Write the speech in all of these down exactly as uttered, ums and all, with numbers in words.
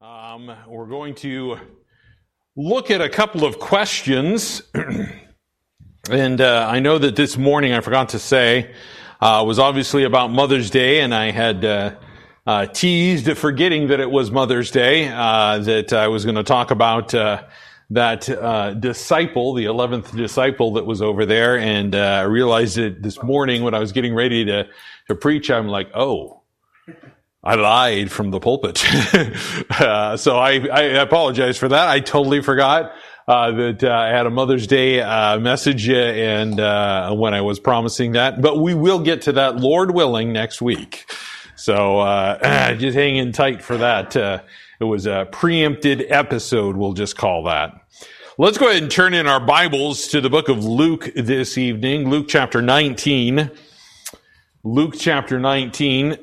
Um, we're going to look at a couple of questions. and uh, I know that this morning, I forgot to say, uh, was obviously about Mother's Day, and I had uh, uh, teased, forgetting that it was Mother's Day, uh, that I was going to talk about uh, that uh, disciple, the eleventh disciple that was over there, and uh, I realized it this morning when I was getting ready to, to preach. I'm like, oh, I lied from the pulpit. uh, so I, I apologize for that. I totally forgot uh, that uh, I had a Mother's Day uh, message uh, and uh, when I was promising that. But we will get to that, Lord willing, next week. So uh, just hanging tight for that. Uh, it was a preempted episode, we'll just call that. Let's go ahead and turn in our Bibles to the book of Luke this evening. Luke chapter nineteen. Luke chapter nineteen.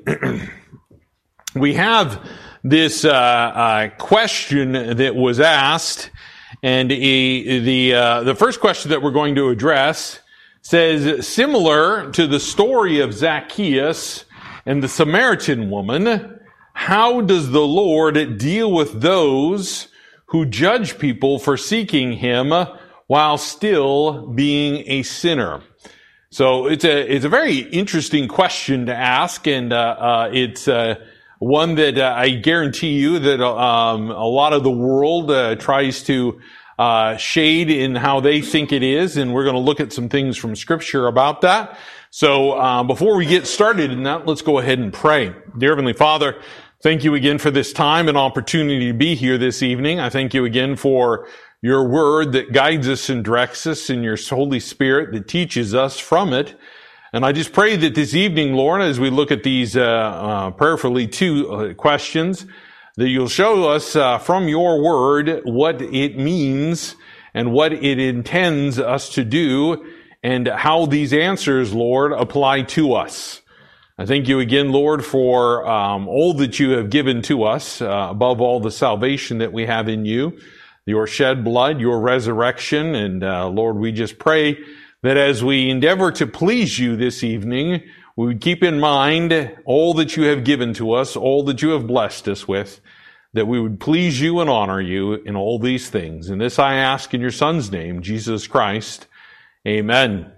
We have this uh, uh, question that was asked, and a, the uh, the first question that we're going to address says, similar to the story of Zacchaeus and the Samaritan woman, how does the Lord deal with those who judge people for seeking Him while still being a sinner? So it's a it's a very interesting question to ask, and uh, uh, it's uh, one that uh, I guarantee you that um, a lot of the world uh, tries to uh, shade in how they think it is, and we're going to look at some things from Scripture about that. So uh, before we get started in that, let's go ahead and pray. Dear Heavenly Father, thank you again for this time and opportunity to be here this evening. I thank you again for your word that guides us and directs us, and your Holy Spirit that teaches us from it. And I just pray that this evening, Lord, as we look at these uh, uh prayerfully two uh, questions, that you'll show us uh, from your word what it means and what it intends us to do, and how these answers, Lord, apply to us. I thank you again, Lord, for um, all that you have given to us, uh, above all the salvation that we have in you, your shed blood, your resurrection. And uh, Lord, we just pray that as we endeavor to please you this evening, we would keep in mind all that you have given to us, all that you have blessed us with, that we would please you and honor you in all these things. And this I ask in your Son's name, Jesus Christ. Amen.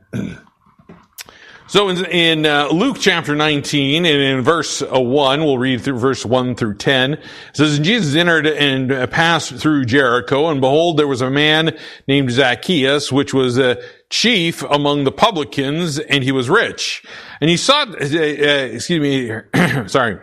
So in, in uh, Luke chapter nineteen, and in verse uh, one, we'll read through verse one through ten. It says, "And Jesus entered and uh, passed through Jericho, and behold, there was a man named Zacchaeus, which was a chief among the publicans, and he was rich. And he sought, uh, uh, excuse me, sorry,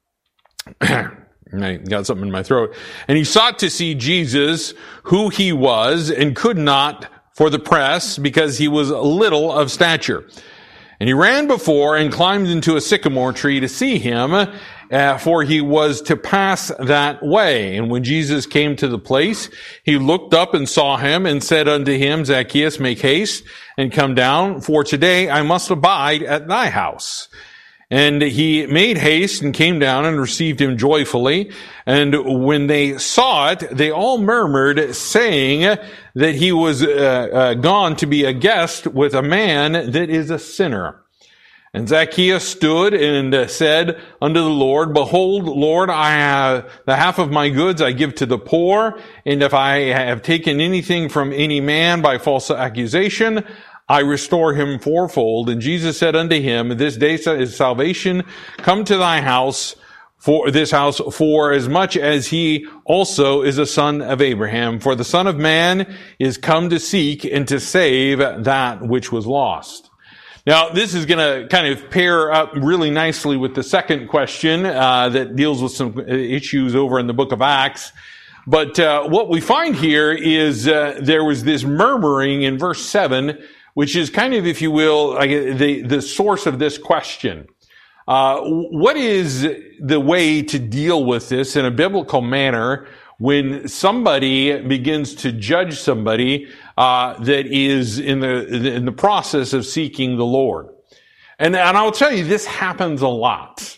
I got something in my throat. And he sought to see Jesus, who he was, and could not for the press, because he was little of stature. And he ran before and climbed into a sycamore tree to see him, uh, for he was to pass that way. And when Jesus came to the place, he looked up and saw him and said unto him, Zacchaeus, make haste and come down, for today I must abide at thy house. And he made haste and came down and received him joyfully. And when they saw it, they all murmured, saying that he was uh, uh, gone to be a guest with a man that is a sinner. And Zacchaeus stood and uh, said unto the Lord, Behold, Lord, I have the half of my goods I give to the poor, and if I have taken anything from any man by false accusation, I restore him fourfold. And Jesus said unto him, This day is salvation come to thy house, for this house, for as much as he also is a son of Abraham. For the Son of Man is come to seek and to save that which was lost. Now, this is going to kind of pair up really nicely with the second question uh, that deals with some issues over in the book of Acts. But uh, what we find here is uh, there was this murmuring in verse seven, which is kind of, if you will, like the, the source of this question. Uh, what is the way to deal with this in a biblical manner when somebody begins to judge somebody uh, that is in the in the process of seeking the Lord? And, and I'll tell you, this happens a lot.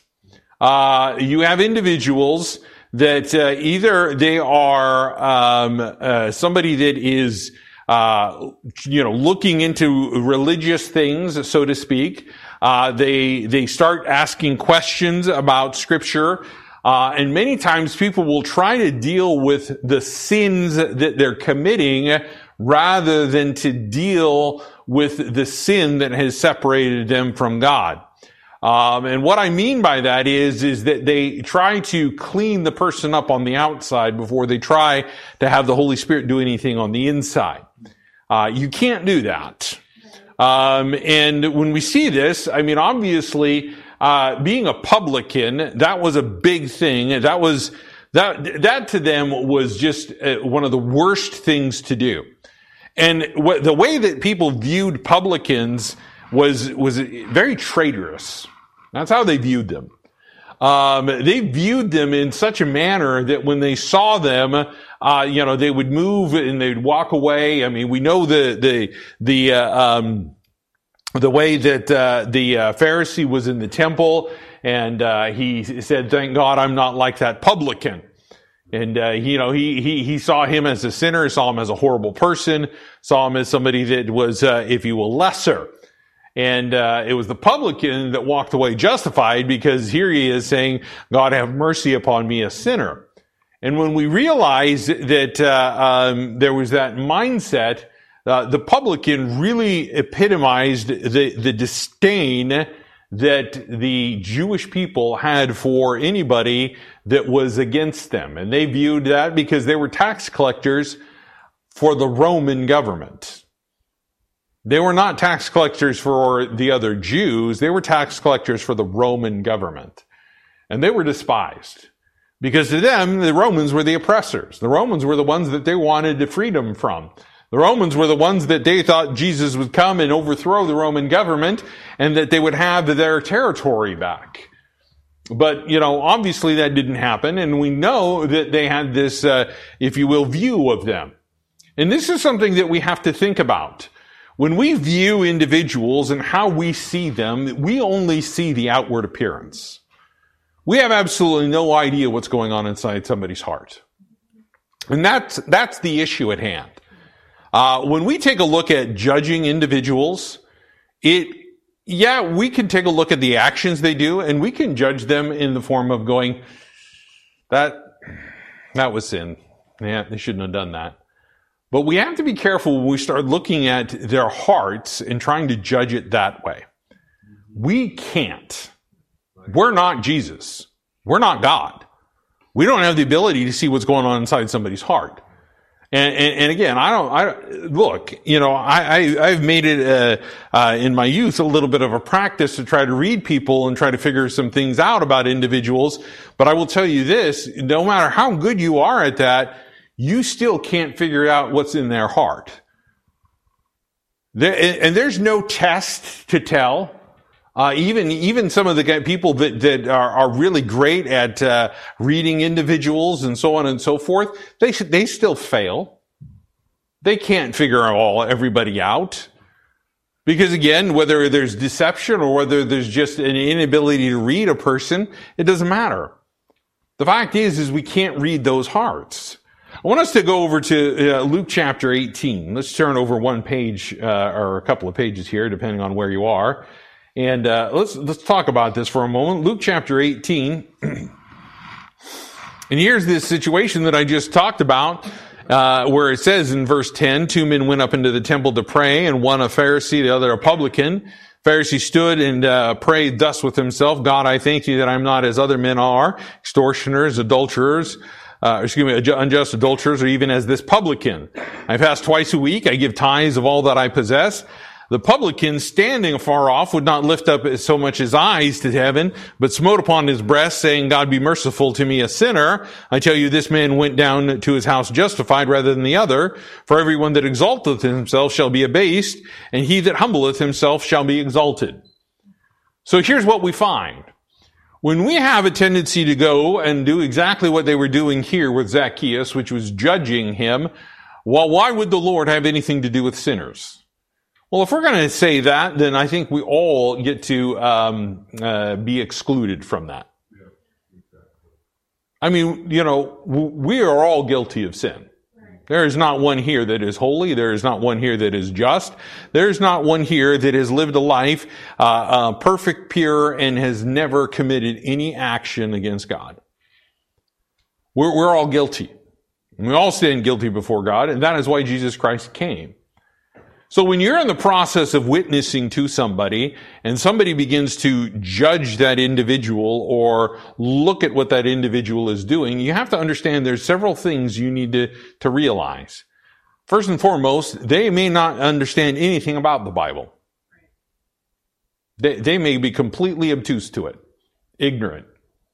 Uh, you have individuals that uh, either they are um, uh, somebody that is Uh, you know, looking into religious things, so to speak. Uh, they, they start asking questions about Scripture. Uh, and many times people will try to deal with the sins that they're committing rather than to deal with the sin that has separated them from God. Um, and what I mean by that is, is that they try to clean the person up on the outside before they try to have the Holy Spirit do anything on the inside. Uh, you can't do that. Um, and when we see this, I mean, obviously, uh, being a publican, that was a big thing. That was, that, that to them was just uh, one of the worst things to do. And what, the way that people viewed publicans was, was very traitorous. That's how they viewed them. Um, they viewed them in such a manner that when they saw them, uh, you know, they would move and they'd walk away. I mean, we know the, the, the, uh, um, the way that, uh, the, uh, Pharisee was in the temple and, uh, he said, thank God I'm not like that publican. And, uh, you know, he, he, he saw him as a sinner, saw him as a horrible person, saw him as somebody that was, uh, if you will, lesser. And, uh, it was the publican that walked away justified because here he is saying, God have mercy upon me, a sinner. And when we realize that, uh, um, there was that mindset, uh, the publican really epitomized the, the disdain that the Jewish people had for anybody that was against them. And they viewed that because they were tax collectors for the Roman government. They were not tax collectors for the other Jews. They were tax collectors for the Roman government. And they were despised. Because to them, the Romans were the oppressors. The Romans were the ones that they wanted the freedom from. The Romans were the ones that they thought Jesus would come and overthrow the Roman government and that they would have their territory back. But, you know, obviously that didn't happen, and we know that they had this, uh, if you will, view of them. And this is something that we have to think about. When we view individuals and how we see them, we only see the outward appearance. We have absolutely no idea what's going on inside somebody's heart. And that's, that's the issue at hand. Uh, when we take a look at judging individuals, it, yeah, we can take a look at the actions they do, and we can judge them in the form of going, that, that was sin. Yeah, they shouldn't have done that. But we have to be careful when we start looking at their hearts and trying to judge it that way. We can't. We're not Jesus. We're not God. We don't have the ability to see what's going on inside somebody's heart. And, and, and again, I don't, I look, you know, I, I, I've made it, uh, uh, in my youth a little bit of a practice to try to read people and try to figure some things out about individuals. But I will tell you this, no matter how good you are at that, you still can't figure out what's in their heart. There, and there's no test to tell. Uh, even, even some of the people that, that are, are really great at, uh, reading individuals and so on and so forth, they should, they still fail. They can't figure all, everybody out. Because again, whether there's deception or whether there's just an inability to read a person, it doesn't matter. The fact is, is we can't read those hearts. I want us to go over to uh, Luke chapter eighteen. Let's turn over one page, uh, or a couple of pages here, depending on where you are. And uh, let's let's talk about this for a moment. Luke chapter eighteen. And here's this situation that I just talked about, uh, where it says in verse ten, two men went up into the temple to pray, and one a Pharisee, the other a publican. Pharisee stood and uh, prayed thus with himself, God, I thank you that I'm not as other men are, extortioners, adulterers, Uh, excuse me, unjust adulterers, or even as this publican. I fast twice a week. I give tithes of all that I possess. The publican, standing afar off, would not lift up so much his eyes to heaven, but smote upon his breast, saying, God be merciful to me, a sinner. I tell you, this man went down to his house justified rather than the other. For everyone that exalteth himself shall be abased, and he that humbleth himself shall be exalted. So here's what we find. When we have a tendency to go and do exactly what they were doing here with Zacchaeus, which was judging him, well, why would the Lord have anything to do with sinners? Well, if we're going to say that, then I think we all get to um, uh, be excluded from that. I mean, you know, we are all guilty of sin. There is not one here that is holy. There is not one here that is just. There is not one here that has lived a life uh, uh, perfect, pure, and has never committed any action against God. We're, we're all guilty. We all stand guilty before God, and that is why Jesus Christ came. So when you're in the process of witnessing to somebody, and somebody begins to judge that individual or look at what that individual is doing, you have to understand there's several things you need to, to realize. First and foremost, they may not understand anything about the Bible. They, they may be completely obtuse to it, ignorant.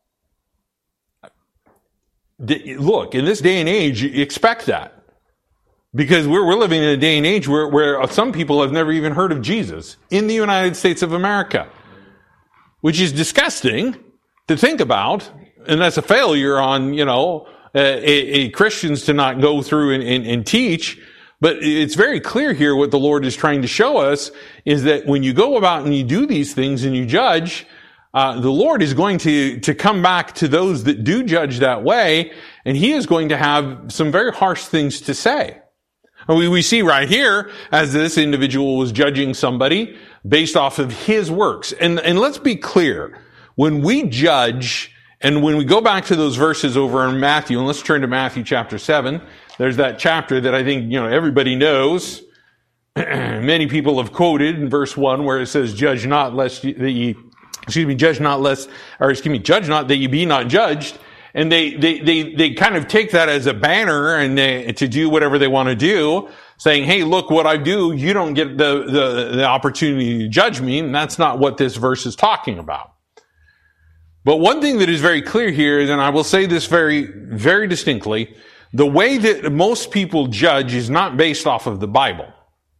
Look, in this day and age, you expect that. Because we're, we're living in a day and age where, where some people have never even heard of Jesus in the United States of America, which is disgusting to think about, and that's a failure on, you know, a, a Christians to not go through and, and, and teach. But it's very clear here what the Lord is trying to show us is that when you go about and you do these things and you judge, uh, the Lord is going to, to come back to those that do judge that way, and He is going to have some very harsh things to say. We, we see right here, as this individual was judging somebody based off of his works. And, and let's be clear. When we judge, and when we go back to those verses over in Matthew, and let's turn to Matthew chapter seven, there's that chapter that I think, you know, everybody knows. Many people have quoted in verse one where it says, judge not lest ye, that ye, excuse me, judge not lest, or excuse me, judge not that ye be not judged. And they, they, they, they kind of take that as a banner and they, to do whatever they want to do, saying, hey, look what I do. You don't get the, the, the opportunity to judge me. And that's not what this verse is talking about. But one thing that is very clear here, and I will say this very, very distinctly, the way that most people judge is not based off of the Bible.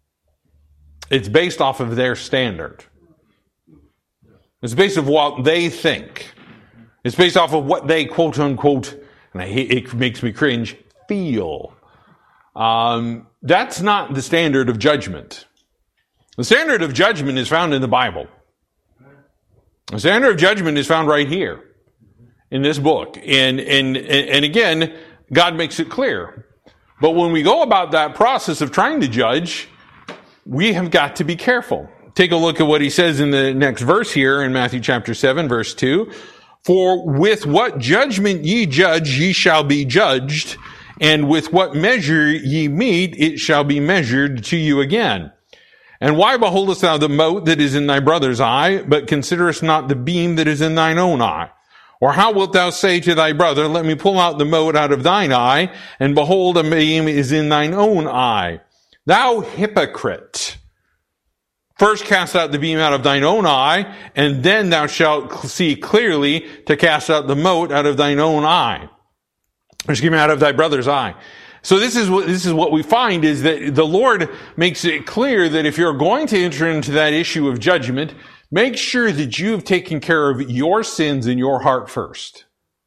It's based off of their standard. It's based off what they think. It's based off of what they, quote unquote, and I hate, it makes me cringe, feel. Um, that's not the standard of judgment. The standard of judgment is found in the Bible. The standard of judgment is found right here in this book. And, and, and again, God makes it clear. But when we go about that process of trying to judge, we have got to be careful. Take a look at what He says in the next verse here in Matthew chapter seven, verse two. For with what judgment ye judge, ye shall be judged, and with what measure ye mete, it shall be measured to you again. And why beholdest thou the mote that is in thy brother's eye, but considerest not the beam that is in thine own eye? Or how wilt thou say to thy brother, let me pull out the mote out of thine eye, and behold, a beam is in thine own eye? Thou hypocrite! First cast out the beam out of thine own eye, and then thou shalt see clearly to cast out the mote out of thine own eye. Or excuse me, out of thy brother's eye. So this is what, this is what we find is that the Lord makes it clear that if you're going to enter into that issue of judgment, make sure that you have taken care of your sins in your heart first.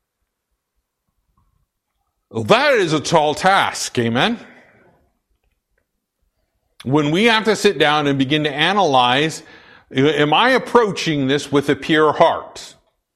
Well, that is a tall task, amen? When we have to sit down and begin to analyze, am I approaching this with a pure heart?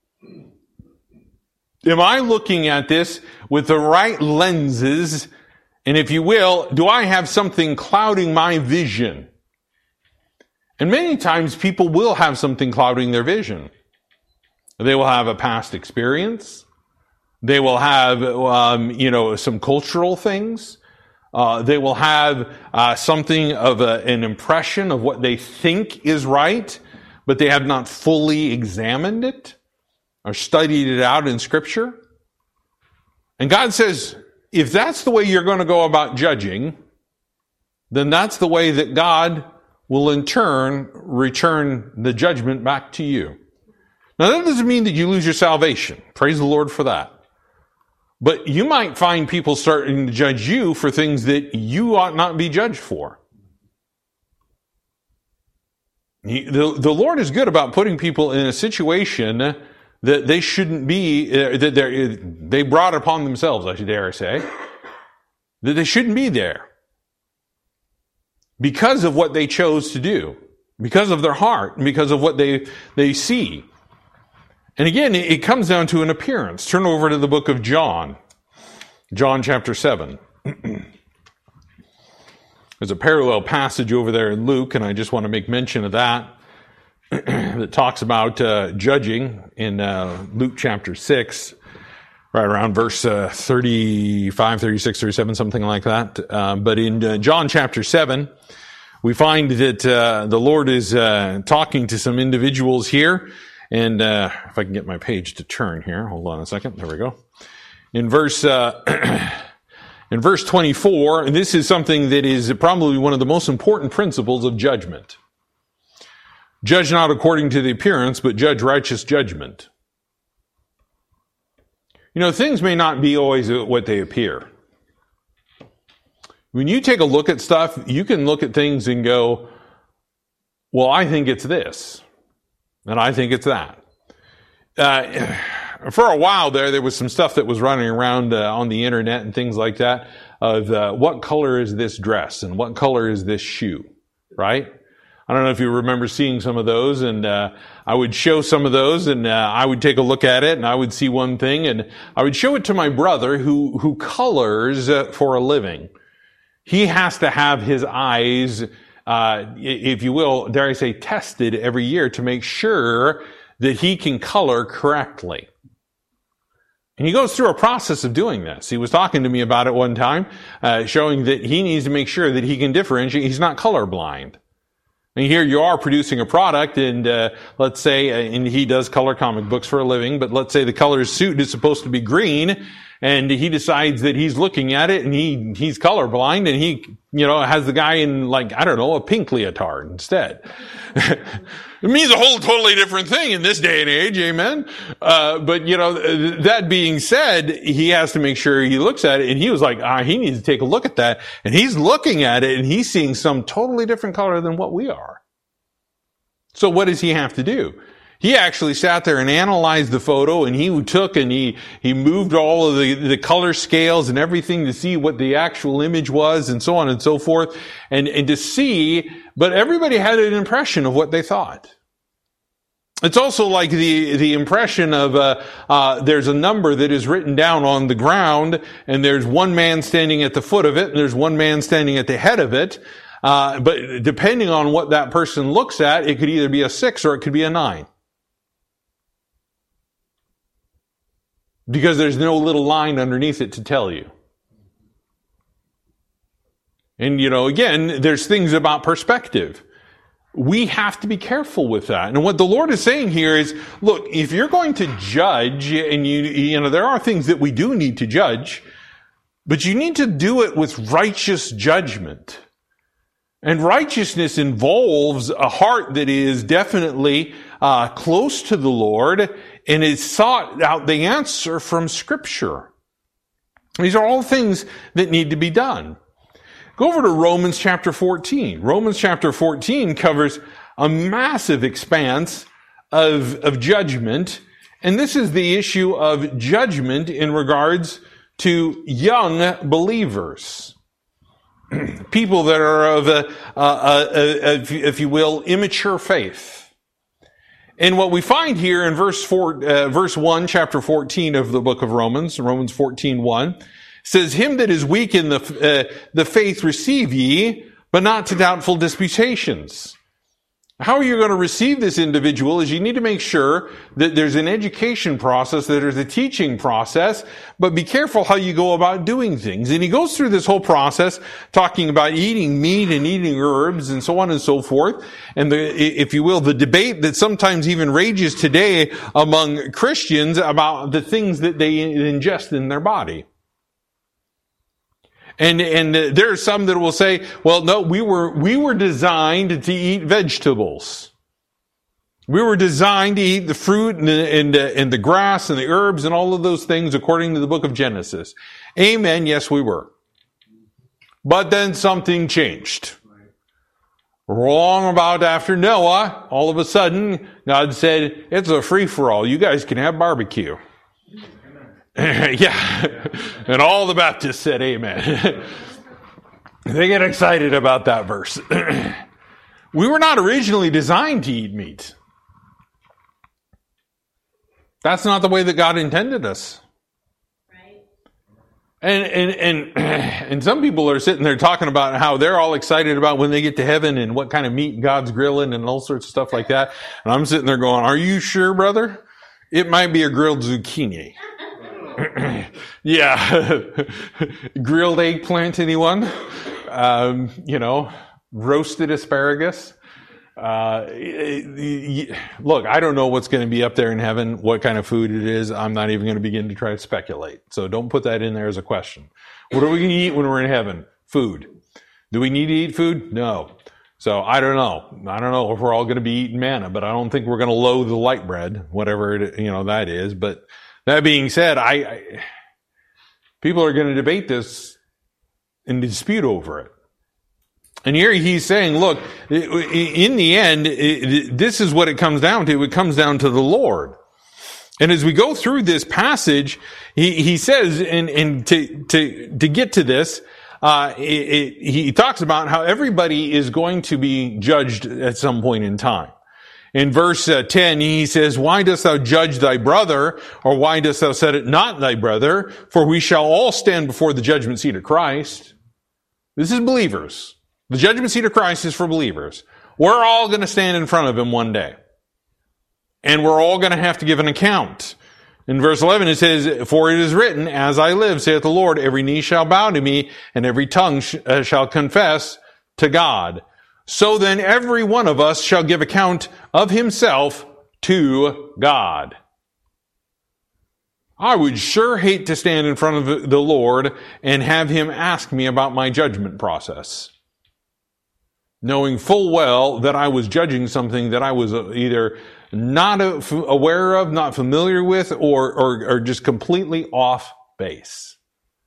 Am I looking at this with the right lenses? And if you will, do I have something clouding my vision? And many times people will have something clouding their vision. They will have a past experience. They will have, um, you know, some cultural things. Uh, they will have uh, something of a, an impression of what they think is right, but they have not fully examined it or studied it out in Scripture. And God says, if that's the way you're going to go about judging, then that's the way that God will in turn return the judgment back to you. Now that doesn't mean that you lose your salvation. Praise the Lord for that. But you might find people starting to judge you for things that you ought not be judged for. He, the, the Lord is good about putting people in a situation that they shouldn't be, uh, that they they brought upon themselves, I should dare say, that they shouldn't be there because of what they chose to do, because of their heart, and because of what they they see. And again, it comes down to an appearance. Turn over to the book of John, John chapter seven. There's a parallel passage over there in Luke, and I just want to make mention of that, that talks about uh, judging in uh, Luke chapter six. right around verse uh, thirty-five, thirty-six, thirty-seven, something like that. Uh, but in uh, John chapter seven, we find that uh, the Lord is uh, talking to some individuals here. And uh, if I can get my page to turn here, hold on a second. There we go. In verse uh, in verse twenty-four, and this is something that is probably one of the most important principles of judgment. Judge not according to the appearance, but judge righteous judgment. You know, things may not be always what they appear. When you take a look at stuff, you can look at things and go, well, I think it's this, and I think it's that. Uh, for a while there, there was some stuff that was running around uh, on the internet and things like that of uh, what color is this dress and what color is this shoe, right? I don't know if you remember seeing some of those, and uh, I would show some of those, and uh, I would take a look at it, and I would see one thing, and I would show it to my brother who who colors uh, for a living. He has to have his eyes, uh, if you will, dare I say, tested every year to make sure that he can color correctly. And he goes through a process of doing this. He was talking to me about it one time, uh, showing that he needs to make sure that he can differentiate. He's not colorblind. And here you are producing a product, and uh, let's say, uh, and he does color comic books for a living, but let's say the color suit is supposed to be green, and he decides that he's looking at it, and he he's colorblind, and he, you know, has the guy in, like, I don't know, a pink leotard instead. It means a whole totally different thing in this day and age, amen? Uh, but, you know, that being said, he has to make sure he looks at it, and he was like, ah, he needs to take a look at that, and he's looking at it, and he's seeing some totally different color than what we are. So what does he have to do? He actually sat there and analyzed the photo, and he took and he, he moved all of the, the color scales and everything to see what the actual image was, and so on and so forth, and, and to see, but everybody had an impression of what they thought. It's also like the, the impression of, uh, uh, there's a number that is written down on the ground, and there's one man standing at the foot of it, and there's one man standing at the head of it. Uh, but depending on what that person looks at, it could either be a six or it could be a nine. Because there's no little line underneath it to tell you. And, you know, again, there's things about perspective. We have to be careful with that. And what the Lord is saying here is, look, if you're going to judge, and you, you know, there are things that we do need to judge, but you need to do it with righteous judgment. And righteousness involves a heart that is definitely uh, close to the Lord and is sought out the answer from Scripture. These are all things that need to be done. Go over to Romans chapter fourteen. Romans chapter fourteen covers a massive expanse of, of judgment, and this is the issue of judgment in regards to young believers. People that are of a, a, a, a, if you will, immature faith. And what we find here in verse four, uh, verse one, chapter fourteen of the book of Romans, Romans fourteen one, says, "Him that is weak in the uh, the faith receive ye, but not to doubtful disputations." How are you going to receive this individual is you need to make sure that there's an education process, that there's a teaching process, but be careful how you go about doing things. And he goes through this whole process talking about eating meat and eating herbs and so on and so forth. And the, if you will, the debate that sometimes even rages today among Christians about the things that they ingest in their body. And, and uh, there are some that will say, well, no, we were, we were designed to eat vegetables. We were designed to eat the fruit and the, and, uh, and the grass and the herbs and all of those things according to the book of Genesis. Amen. Yes, we were. But then something changed. Wrong about after Noah, all of a sudden, God said, it's a free-for-all. You guys can have barbecue. Yeah, and all the Baptists said amen. They get excited about that verse. We were not originally designed to eat meat. That's not the way that God intended us. Right. And and and and some people are sitting there talking about how they're all excited about when they get to heaven and what kind of meat God's grilling and all sorts of stuff like that. And I'm sitting there going, "Are you sure, brother? It might be a grilled zucchini." Yeah. Grilled eggplant, anyone? Um, you know, roasted asparagus. Uh, look, I don't know what's going to be up there in heaven, what kind of food it is. I'm not even going to begin to try to speculate. So don't put that in there as a question. What are we going to eat when we're in heaven? Food. Do we need to eat food? No. So I don't know. I don't know if we're all going to be eating manna, but I don't think we're going to loathe the light bread, whatever it, you know, that is. But that being said, I, I people are going to debate this and dispute over it. And here he's saying, look, in the end, this is what it comes down to. It comes down to the Lord. And as we go through this passage, he, he says, and, and to, to, to get to this, uh, it, it, he talks about how everybody is going to be judged at some point in time. In verse uh, ten, he says, why dost thou judge thy brother? Or why dost thou set it not thy brother? For we shall all stand before the judgment seat of Christ. This is believers. The judgment seat of Christ is for believers. We're all going to stand in front of him one day. And we're all going to have to give an account. In verse eleven it says, for it is written, as I live, saith the Lord, every knee shall bow to me, and every tongue sh- uh, shall confess to God. So then every one of us shall give account of himself to God. I would sure hate to stand in front of the Lord and have him ask me about my judgment process, knowing full well that I was judging something that I was either not aware of, not familiar with, or, or, or just completely off base.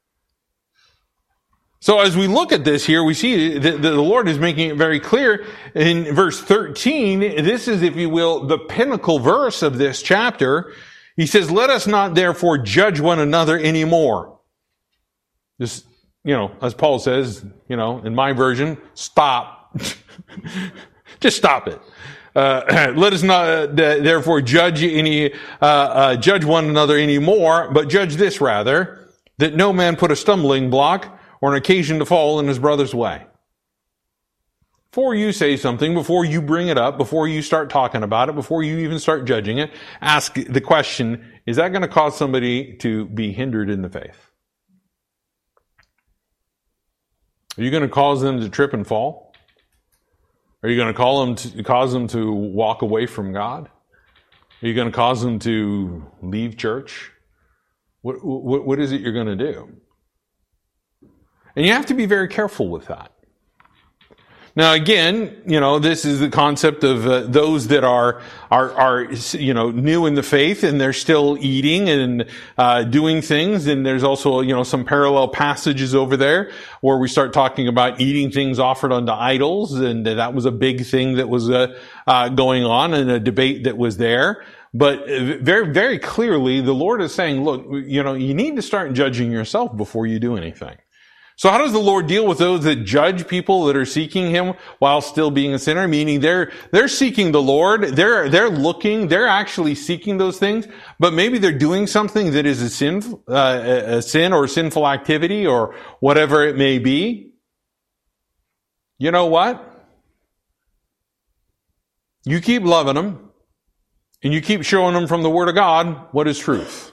So as we look at this here, we see that the Lord is making it very clear in verse thirteen. This is, if you will, the pinnacle verse of this chapter. He says, let us not therefore judge one another anymore. Just, you know, as Paul says, you know, in my version, stop. Just stop it. Uh, let us not uh, therefore judge any, uh, uh, judge one another anymore, but judge this rather, that no man put a stumbling block or an occasion to fall in his brother's way. Before you say something, before you bring it up, before you start talking about it, before you even start judging it, ask the question, is that going to cause somebody to be hindered in the faith? Are you going to cause them to trip and fall? Are you going to call them to, cause them to walk away from God? Are you going to cause them to leave church? What, what, what is it you're going to do? And you have to be very careful with that. Now, again, you know, this is the concept of uh, those that are, are, are, you know, new in the faith and they're still eating and, uh, doing things. And there's also, you know, some parallel passages over there where we start talking about eating things offered unto idols. And that was a big thing that was, uh, uh, going on and a debate that was there. But very, very clearly, the Lord is saying, look, you know, you need to start judging yourself before you do anything. So how does the Lord deal with those that judge people that are seeking him while still being a sinner? Meaning they're, they're seeking the Lord. They're, they're looking, they're actually seeking those things, but maybe they're doing something that is a sin, uh, a sin or sinful activity or whatever it may be. You know what? You keep loving them and you keep showing them from the Word of God what is truth.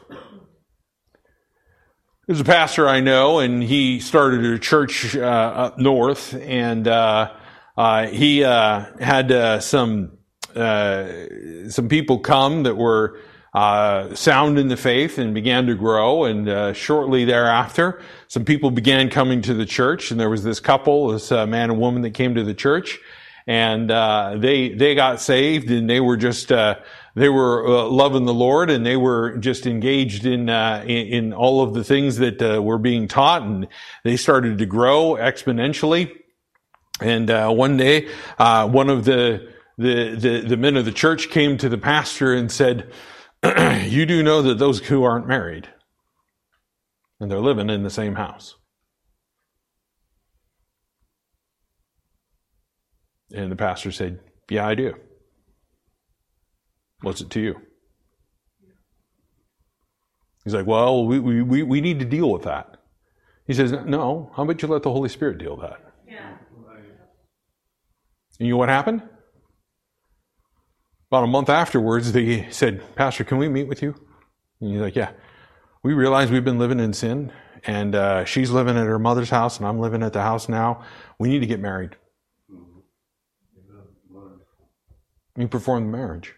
There's a pastor I know, and he started a church uh, up north, and uh, uh, he uh, had uh, some uh, some people come that were uh, sound in the faith and began to grow. And uh, shortly thereafter, some people began coming to the church, and there was this couple, this uh, man and woman that came to the church, and uh, they they got saved, and they were just. Uh, They were uh, loving the Lord, and they were just engaged in uh, in, in all of the things that uh, were being taught, and they started to grow exponentially. And uh, one day, uh, one of the, the the the men of the church came to the pastor and said, "You do know that those who aren't married, and they're living in the same house." And the pastor said, "Yeah, I do. What's it to you?" He's like, well, we, we, we need to deal with that. He says, no, how about you let the Holy Spirit deal with that? Yeah. And you know what happened? About a month afterwards, they said, Pastor, can we meet with you? And he's like, yeah. we realize we've been living in sin, and uh, she's living at her mother's house, and I'm living at the house now. We need to get married. You perform the marriage.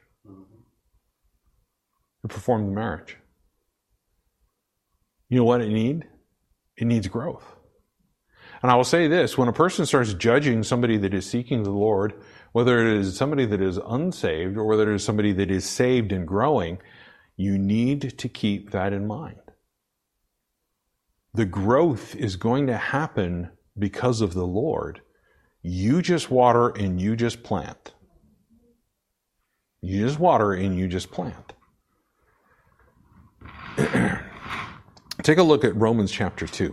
You perform the marriage. You know what it needs? It needs growth. And I will say this, when a person starts judging somebody that is seeking the Lord, whether it is somebody that is unsaved or whether it is somebody that is saved and growing, you need to keep that in mind. The growth is going to happen because of the Lord. You just water and you just plant. You just water and you just plant. Take a look at Romans chapter two.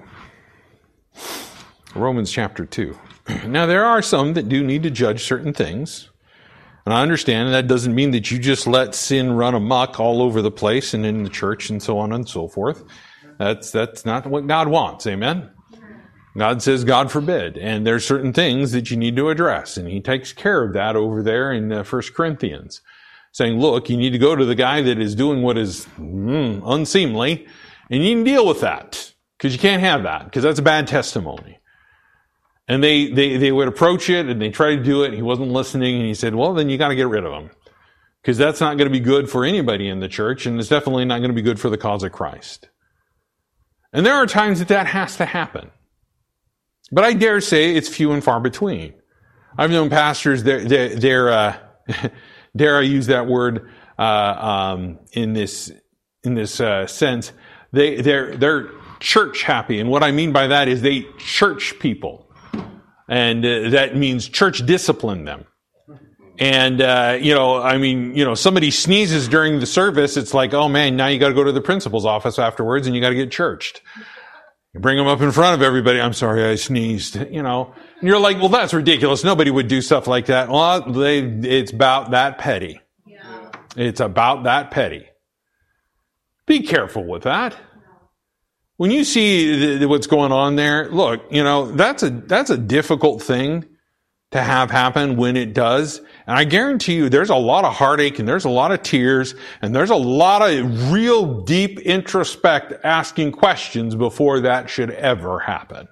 Romans chapter two. Now, there are some that do need to judge certain things. And I understand that doesn't mean that you just let sin run amok all over the place and in the church and so on and so forth. That's, that's not what God wants. Amen? God says, God forbid. And there's certain things that you need to address. And he takes care of that over there in uh, First Corinthians. Saying, look, you need to go to the guy that is doing what is mm, unseemly, and you can deal with that. Because you can't have that, because that's a bad testimony. And they, they, they would approach it, and they tried to do it, and he wasn't listening, and he said, well, then you got to get rid of him. Because that's not going to be good for anybody in the church, and it's definitely not going to be good for the cause of Christ. And there are times that that has to happen. But I dare say it's few and far between. I've known pastors, they're, they're, they're uh, dare I use that word, uh, um, in this, in this, uh, sense. They, they're, they're church happy. And what I mean by that is they church people. And uh, that means church discipline them. And, uh, you know, I mean, you know, somebody sneezes during the service, it's like, oh man, now you got to go to the principal's office afterwards and you got to get churched. You bring them up in front of everybody. I'm sorry, I sneezed, you know. And you're like, well, that's ridiculous. Nobody would do stuff like that. Well, they, it's about that petty. Yeah. It's about that petty. Be careful with that. When you see the, what's going on there, look, you know, that's a, that's a difficult thing to have happen when it does. And I guarantee you there's a lot of heartache and there's a lot of tears and there's a lot of real deep introspect asking questions before that should ever happen.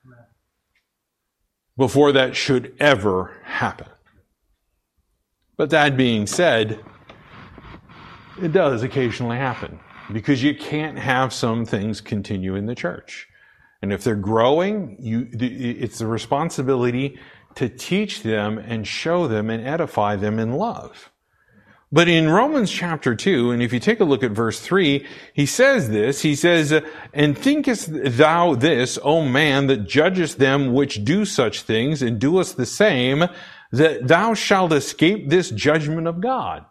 Before that should ever happen. But that being said, it does occasionally happen because you can't have some things continue in the church. And if they're growing, you, it's the responsibility to teach them and show them and edify them in love. But in Romans chapter two, and if you take a look at verse three, he says this, he says, and thinkest thou this, O man, that judgest them which do such things, and doest the same, that thou shalt escape this judgment of God?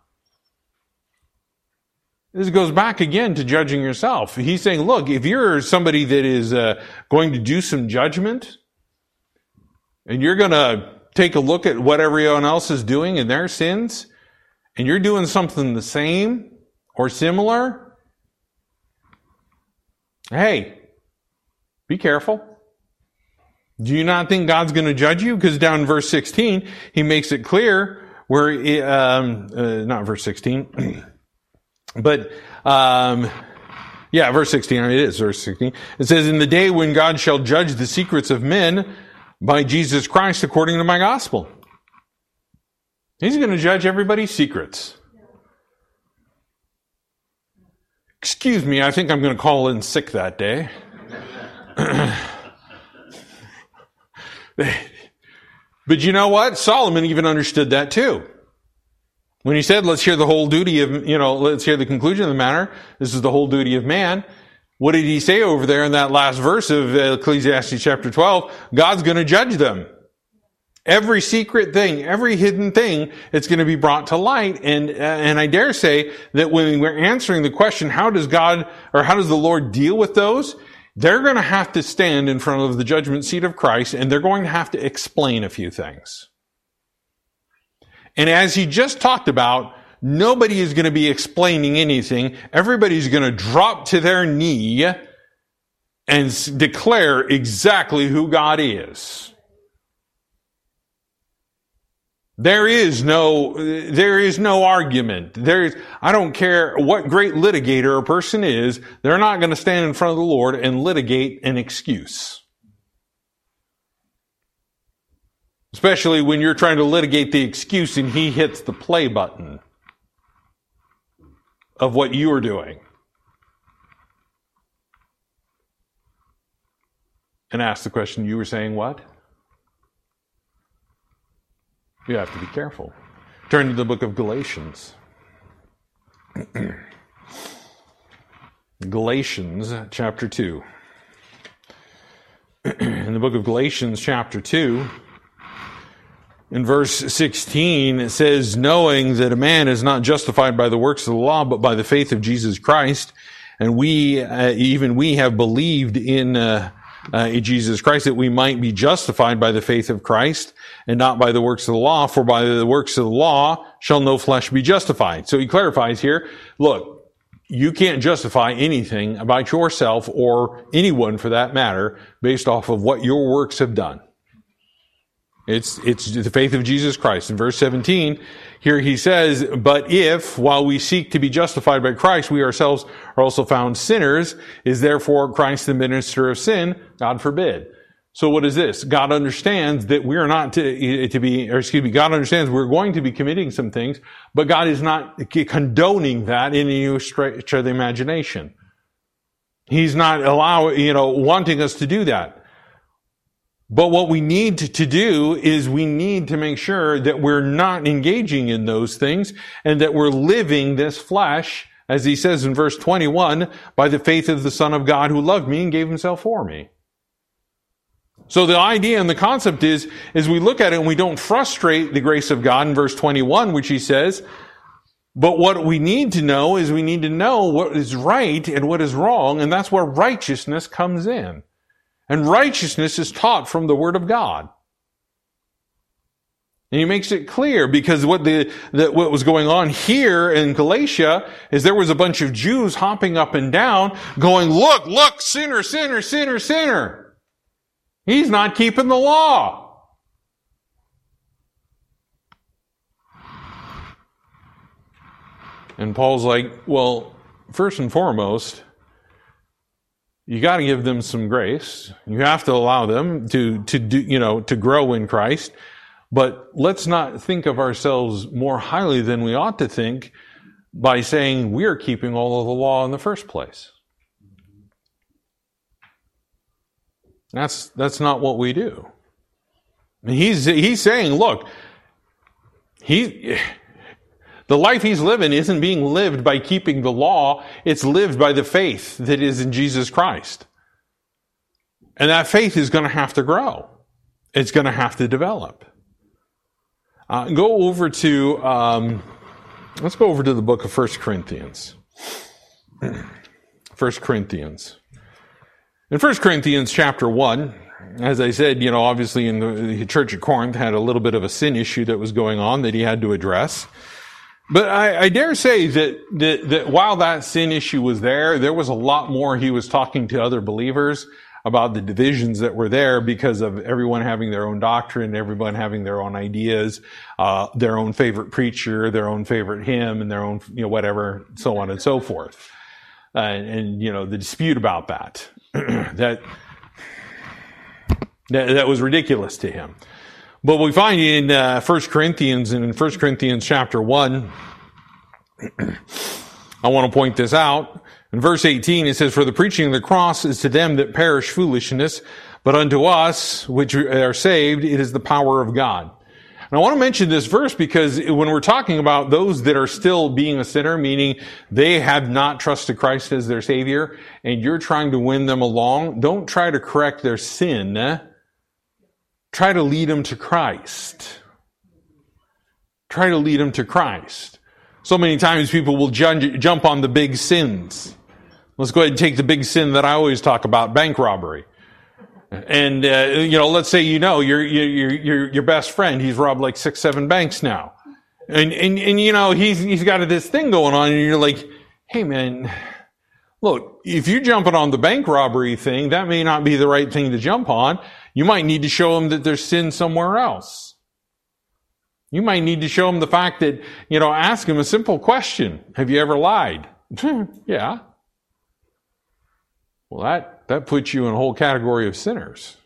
This goes back again to judging yourself. He's saying, look, if you're somebody that is uh, going to do some judgment, and you're going to take a look at what everyone else is doing in their sins, and you're doing something the same or similar, hey, be careful. Do you not think God's going to judge you? Because down in verse sixteen, he makes it clear where, um, uh, not verse sixteen, but, um, yeah, verse sixteen, it is verse sixteen. It says, in the day when God shall judge the secrets of men, by Jesus Christ according to my gospel. He's going to judge everybody's secrets. Excuse me, I think I'm going to call in sick that day. But you know what? Solomon even understood that too. When he said, let's hear the whole duty of, you know, let's hear the conclusion of the matter. This is the whole duty of man. What did he say over there in that last verse of Ecclesiastes chapter twelve? God's going to judge them. Every secret thing, every hidden thing, it's going to be brought to light. And, and I dare say that when we're answering the question, how does God, or how does the Lord deal with those? They're going to have to stand in front of the judgment seat of Christ, and they're going to have to explain a few things. And as he just talked about, nobody is going to be explaining anything. Everybody's going to drop to their knee and declare exactly who God is. There is no, there is no argument. There is, I don't care what great litigator a person is, they're not going to stand in front of the Lord and litigate an excuse. Especially when you're trying to litigate the excuse and he hits the play button of what you are doing. And ask the question, you were saying what? You have to be careful. Turn to the book of Galatians. Galatians chapter two. In the book of Galatians chapter two, in verse sixteen, it says, knowing that a man is not justified by the works of the law, but by the faith of Jesus Christ, and we, uh, even we have believed in uh, Uh, in Jesus Christ, that we might be justified by the faith of Christ and not by the works of the law, for by the works of the law shall no flesh be justified. So he clarifies here, look, you can't justify anything about yourself or anyone for that matter based off of what your works have done. It's, it's the faith of Jesus Christ. In verse seventeen, here he says, but if, while we seek to be justified by Christ, we ourselves are also found sinners, is therefore Christ the minister of sin? God forbid. So what is this? God understands that we are not to, to be, or excuse me, God understands we're going to be committing some things, but God is not condoning that in any stretch of the imagination. He's not allowing, you know, wanting us to do that. But what we need to do is we need to make sure that we're not engaging in those things and that we're living this flesh, as he says in verse twenty-one, by the faith of the Son of God who loved me and gave himself for me. So the idea and the concept is, is we look at it and we don't frustrate the grace of God in verse twenty-one, which he says, but what we need to know is we need to know what is right and what is wrong, and that's where righteousness comes in. And righteousness is taught from the Word of God. And he makes it clear because what the, the what was going on here in Galatia is there was a bunch of Jews hopping up and down going, look, look, sinner, sinner, sinner, sinner. He's not keeping the law. And Paul's like, well, first and foremost, you got to give them some grace. You have to allow them to, to do, you know, to grow in Christ. But let's not think of ourselves more highly than we ought to think by saying we're keeping all of the law in the first place. That's, that's not what we do. He's, he's saying, look, he, the life he's living isn't being lived by keeping the law. It's lived by the faith that is in Jesus Christ. And that faith is going to have to grow. It's going to have to develop. Uh, go over to, um, let's go over to the book of First Corinthians. First Corinthians. In First Corinthians chapter one, as I said, you know, obviously in the, the church at Corinth had a little bit of a sin issue that was going on that he had to address. But I, I dare say that, that, that while that sin issue was there, there was a lot more he was talking to other believers about the divisions that were there because of everyone having their own doctrine, everyone having their own ideas, uh, their own favorite preacher, their own favorite hymn, and their own, you know, whatever, so on and so forth. Uh, and, and, you know, the dispute about that, that, that, that was ridiculous to him. But we find in uh, First Corinthians, and in First Corinthians chapter one, I want to point this out. In verse eighteen, it says, for the preaching of the cross is to them that perish foolishness, but unto us, which are saved, it is the power of God. And I want to mention this verse because when we're talking about those that are still being a sinner, meaning they have not trusted Christ as their Savior, and you're trying to win them along, don't try to correct their sin. Try to lead them to Christ. Try to lead them to Christ. So many times people will judge, jump on the big sins. Let's go ahead and take the big sin that I always talk about, bank robbery. And, uh, you know, let's say, you know, your, your, your, your best friend, he's robbed like six, seven banks now. And, and, and, you know, he's, he's got this thing going on and you're like, hey man, look, if you're jumping on the bank robbery thing, that may not be the right thing to jump on. You might need to show him that there's sin somewhere else. You might need to show them the fact that, you know, ask them a simple question. Have you ever lied? Yeah. Well, that, that puts you in a whole category of sinners.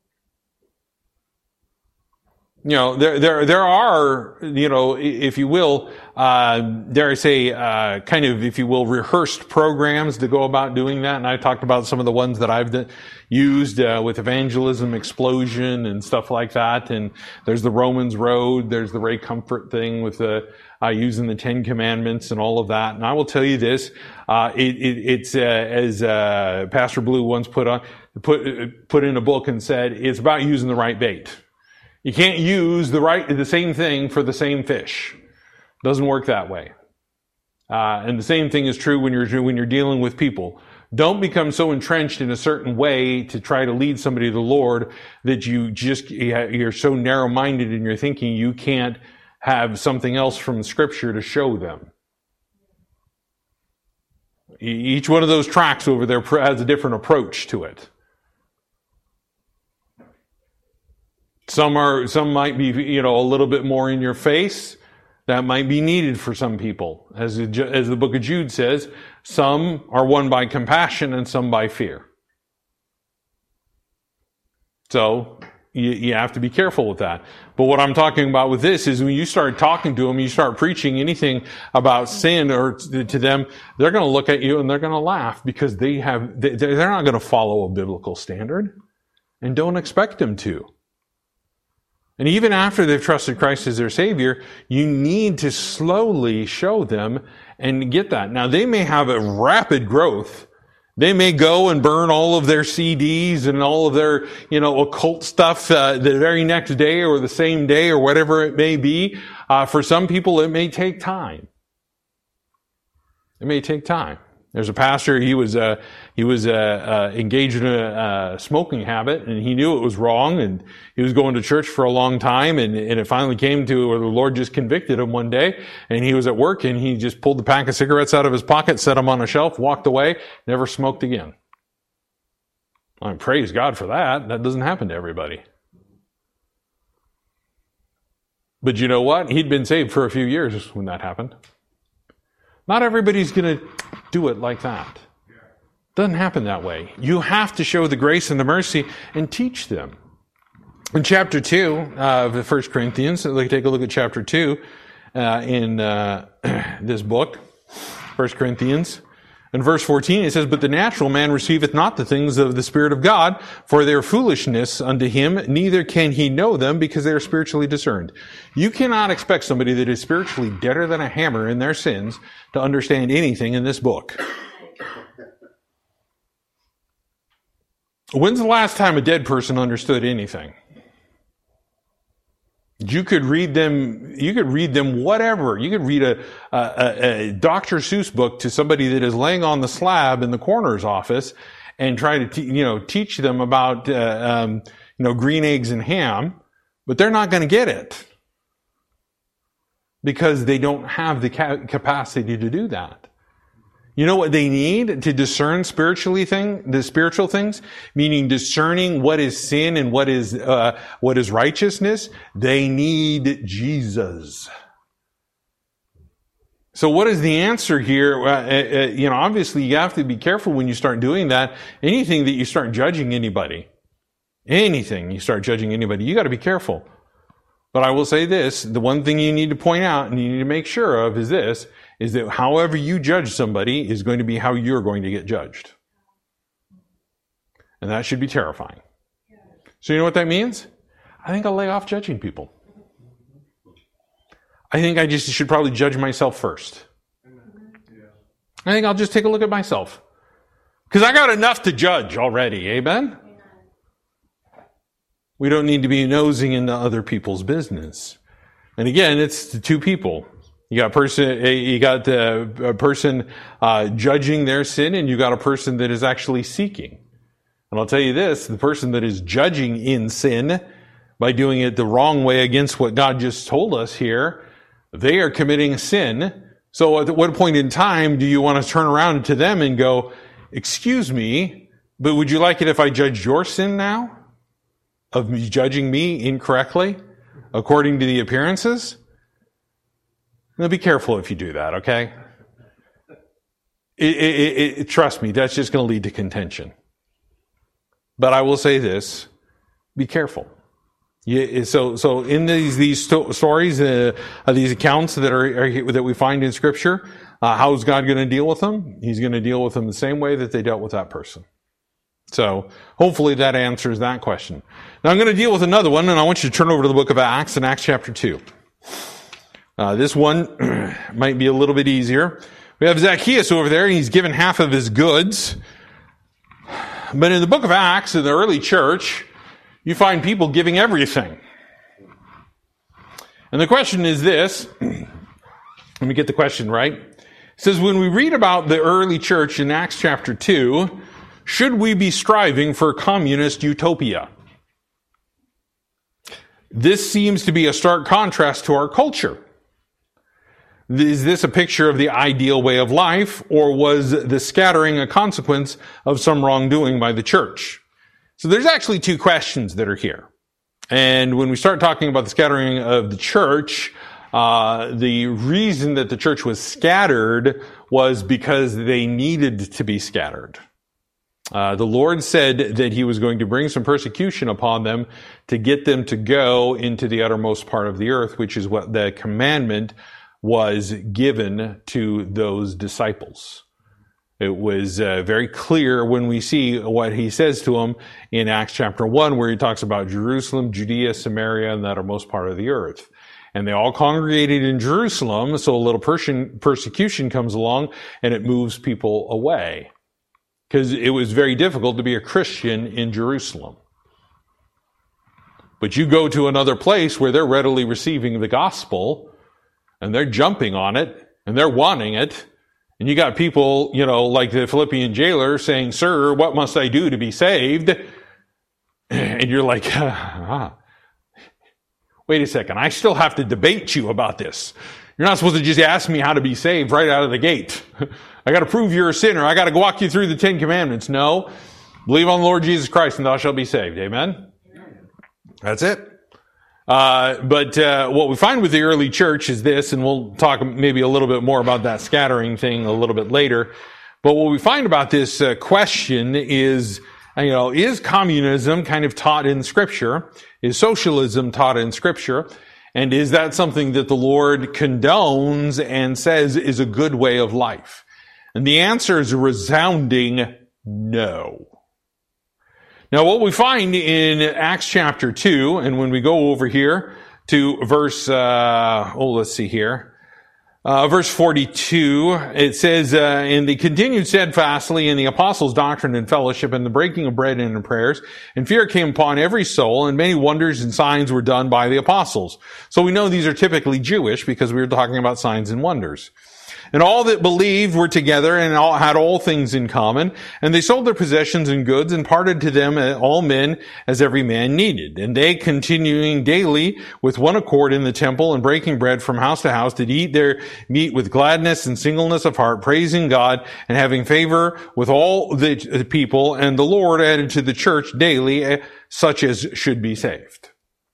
You know, there, there, there are, you know, if you will, uh, dare I say, uh, kind of, if you will, rehearsed programs to go about doing that. And I talked about some of the ones that I've done, used, uh, with Evangelism Explosion and stuff like that. And there's the Romans Road. There's the Ray Comfort thing with the, uh, using the Ten Commandments and all of that. And I will tell you this, uh, it, it, it's, uh, as, uh, Pastor Blue once put on, put, put in a book and said, it's about using the right bait. You can't use the right, the same thing for the same fish. Doesn't work that way. Uh, and the same thing is true when you're, when you're dealing with people. Don't become so entrenched in a certain way to try to lead somebody to the Lord that you just, you're so narrow-minded in your thinking you can't have something else from Scripture to show them. Each one of those tracks over there has a different approach to it. Some are, some might be, you know, a little bit more in your face. That might be needed for some people. As, as the book of Jude says, some are won by compassion and some by fear. So, you, you have to be careful with that. But what I'm talking about with this is when you start talking to them, you start preaching anything about sin or to them, they're going to look at you and they're going to laugh because they have, they're not going to follow a biblical standard. And don't expect them to. And even after they've trusted Christ as their Savior, you need to slowly show them and get that. Now, they may have a rapid growth. They may go and burn all of their C Ds and all of their, you know, occult stuff uh, the very next day or the same day or whatever it may be. Uh, for some people, it may take time. It may take time. There's a pastor, he was, uh, he was, uh, uh, engaged in a, uh, smoking habit and he knew it was wrong and he was going to church for a long time and, and it finally came to where the Lord just convicted him one day and he was at work and he just pulled the pack of cigarettes out of his pocket, set them on a shelf, walked away, never smoked again. I mean, praise God for that. That doesn't happen to everybody. But you know what? He'd been saved for a few years when that happened. Not everybody's going to do it like that. Doesn't happen that way. You have to show the grace and the mercy and teach them. In chapter two uh, of First Corinthians, let's take a look at chapter two uh, in uh, this book, First Corinthians. In verse fourteen, it says, "But the natural man receiveth not the things of the Spirit of God, for they are foolishness unto him, neither can he know them, because they are spiritually discerned." You cannot expect somebody that is spiritually deader than a hammer in their sins to understand anything in this book. When's the last time a dead person understood anything? You could read them, you could read them whatever. You could read a, a, a Doctor Seuss book to somebody that is laying on the slab in the coroner's office and try to, te- you know, teach them about, uh, um, you know, green eggs and ham, but they're not going to get it because they don't have the ca- capacity to do that. You know what they need to discern spiritually thing, the spiritual things, meaning discerning what is sin and what is, uh, what is righteousness? They need Jesus. So what is the answer here? Uh, uh, you know, obviously you have to be careful when you start doing that. Anything that you start judging anybody, anything you start judging anybody, you got to be careful. But I will say this, the one thing you need to point out and you need to make sure of is this, is that however you judge somebody is going to be how you're going to get judged. And that should be terrifying. So you know what that means? I think I'll lay off judging people. I think I just should probably judge myself first. I think I'll just take a look at myself. Because I got enough to judge already, amen? We don't need to be nosing into other people's business. And again, it's the two people. You got a person, you got a, a person uh, judging their sin, and you got a person that is actually seeking. And I'll tell you this, the person that is judging in sin by doing it the wrong way against what God just told us here, they are committing sin. So at what point in time do you want to turn around to them and go, "Excuse me, but would you like it if I judged your sin now? Of me judging me incorrectly according to the appearances?" Now be careful if you do that, okay? It, it, it, trust me, that's just going to lead to contention. But I will say this, be careful. Yeah, so, so in these, these sto- stories, uh, uh, these accounts that are, are, that we find in Scripture, uh, how is God going to deal with them? He's going to deal with them the same way that they dealt with that person. So, hopefully that answers that question. Now I'm going to deal with another one, and I want you to turn over to the book of Acts, in Acts chapter two. Uh, this one might be a little bit easier. We have Zacchaeus over there, and he's given half of his goods. But in the book of Acts, in the early church, you find people giving everything. And the question is this. Let me get the question right. It says, when we read about the early church in Acts chapter two, should we be striving for communist utopia? This seems to be a stark contrast to our culture. Is this a picture of the ideal way of life, or was the scattering a consequence of some wrongdoing by the church? So there's actually two questions that are here. And when we start talking about the scattering of the church, uh, the reason that the church was scattered was because they needed to be scattered. Uh, the Lord said that he was going to bring some persecution upon them to get them to go into the uttermost part of the earth, which is what the commandment was given to those disciples. It was uh, very clear when we see what he says to them in Acts chapter one, where he talks about Jerusalem, Judea, Samaria, and the uttermost part of the earth. And they all congregated in Jerusalem, so a little perse- persecution comes along, and it moves people away. Because it was very difficult to be a Christian in Jerusalem. But you go to another place where they're readily receiving the gospel, and they're jumping on it, and they're wanting it. And you got people, you know, like the Philippian jailer saying, "Sir, what must I do to be saved?" And you're like, ah, wait a second, I still have to debate you about this. You're not supposed to just ask me how to be saved right out of the gate. I got to prove you're a sinner. I got to walk you through the Ten Commandments. No, believe on the Lord Jesus Christ and thou shalt be saved. Amen? That's it. Uh, but uh, what we find with the early church is this, and we'll talk maybe a little bit more about that scattering thing a little bit later. But what we find about this uh, question is, you know, is communism kind of taught in Scripture? Is socialism taught in Scripture? And is that something that the Lord condones and says is a good way of life? And the answer is a resounding no. Now, what we find in Acts chapter two, and when we go over here to verse, uh, oh, let's see here, uh, verse forty-two, it says, uh, and they continued steadfastly in the apostles' doctrine and fellowship and the breaking of bread and in prayers, and fear came upon every soul, and many wonders and signs were done by the apostles. So we know these are typically Jewish because we were talking about signs and wonders. And all that believed were together and all had all things in common. And they sold their possessions and goods and parted to them all men as every man needed. And they, continuing daily with one accord in the temple and breaking bread from house to house, did eat their meat with gladness and singleness of heart, praising God and having favor with all the people. And the Lord added to the church daily such as should be saved.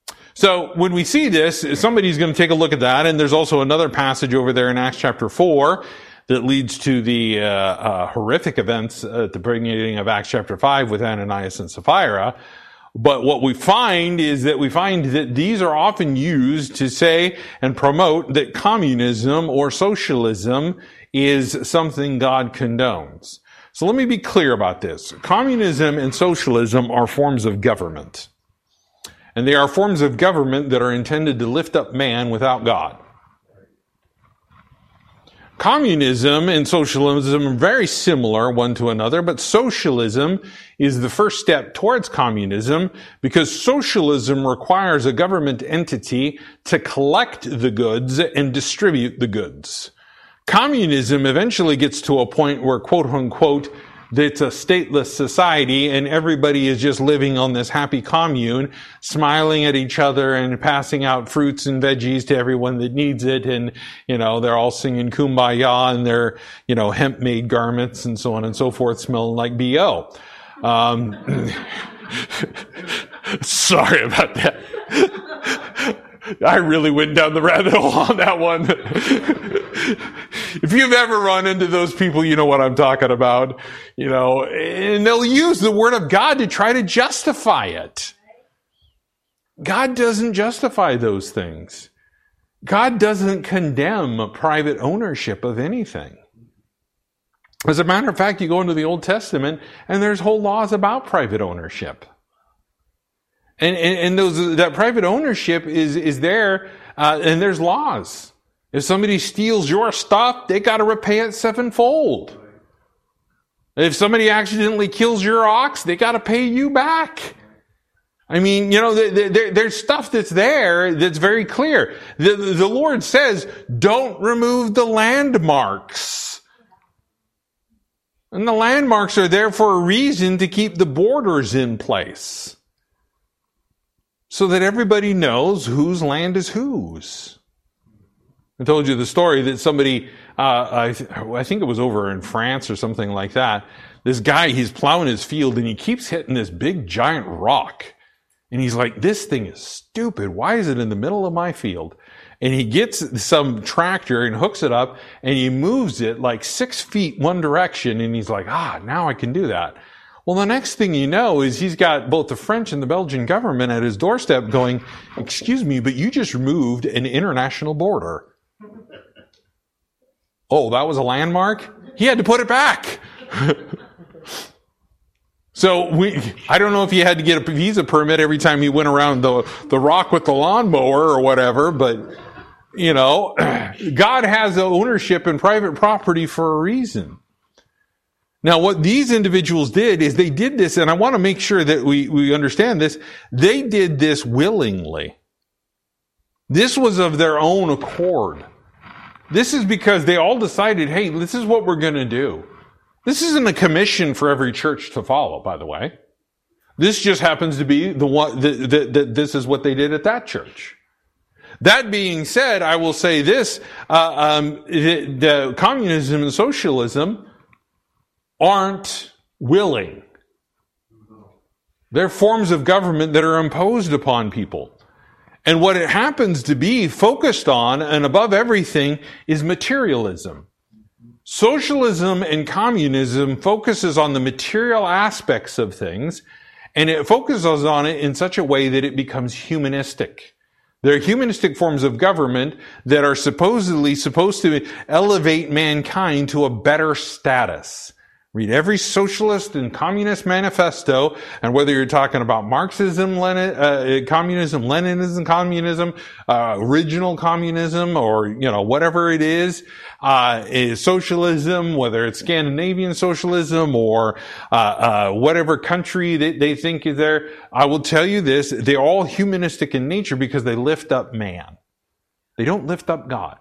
So when we see this, somebody's going to take a look at that, and there's also another passage over there in Acts chapter four that leads to the uh, uh, horrific events at the beginning of Acts chapter five with Ananias and Sapphira. But what we find is that we find that these are often used to say and promote that communism or socialism is something God condones. So let me be clear about this. Communism and socialism are forms of government. And they are forms of government that are intended to lift up man without God. Communism and socialism are very similar one to another, but socialism is the first step towards communism because socialism requires a government entity to collect the goods and distribute the goods. Communism eventually gets to a point where, quote unquote, it's a stateless society and everybody is just living on this happy commune, smiling at each other and passing out fruits and veggies to everyone that needs it. And, you know, they're all singing Kumbaya in their, you know, hemp-made garments and so on and so forth, smelling like B O. Um, sorry about that. I really went down the rabbit hole on that one. If you've ever run into those people, you know what I'm talking about. You know, and they'll use the word of God to try to justify it. God doesn't justify those things. God doesn't condemn private ownership of anything. As a matter of fact, you go into the Old Testament and there's whole laws about private ownership. And, and, and those, that private ownership is, is there, uh, and there's laws. If somebody steals your stuff, they gotta repay it sevenfold. If somebody accidentally kills your ox, they gotta pay you back. I mean, you know, there, there, there's stuff that's there that's very clear. The, the Lord says, don't remove the landmarks. And the landmarks are there for a reason, to keep the borders in place, so that everybody knows whose land is whose. I told you the story that somebody, uh, I, th- I think it was over in France or something like that. This guy, he's plowing his field and he keeps hitting this big giant rock. And he's like, this thing is stupid. Why is it in the middle of my field? And he gets some tractor and hooks it up and he moves it like six feet one direction. And he's like, ah, now I can do that. Well, the next thing you know is he's got both the French and the Belgian government at his doorstep going, excuse me, but you just removed an international border. Oh, that was a landmark? He had to put it back. So we, I don't know if he had to get a visa permit every time he went around the, the rock with the lawnmower or whatever, but, you know, God has ownership in private property for a reason. Now, what these individuals did is they did this, and I want to make sure that we, we understand this. They did this willingly. This was of their own accord. This is because they all decided, hey, this is what we're going to do. This isn't a commission for every church to follow, by the way. This just happens to be the one, that, that, that this is what they did at that church. That being said, I will say this, uh, um, the, the communism and socialism aren't willing. They're forms of government that are imposed upon people. And what it happens to be focused on, and above everything, is materialism. Socialism and communism focuses on the material aspects of things, and it focuses on it in such a way that it becomes humanistic. They're humanistic forms of government that are supposedly supposed to elevate mankind to a better status. Read every socialist and communist manifesto, and whether you're talking about Marxism, Lenin, uh, communism, Leninism, communism, uh, original communism, or, you know, whatever it is, uh, is socialism, whether it's Scandinavian socialism or, uh, uh, whatever country they, they think is there, I will tell you this, they're all humanistic in nature because they lift up man. They don't lift up God.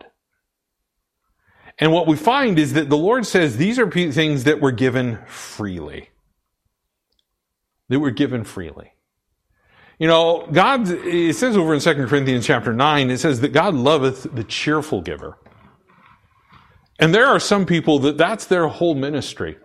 And what we find is that the Lord says these are things that were given freely. They were given freely. You know, God, it says over in Second Corinthians chapter nine, it says that God loveth the cheerful giver. And there are some people that that's their whole ministry.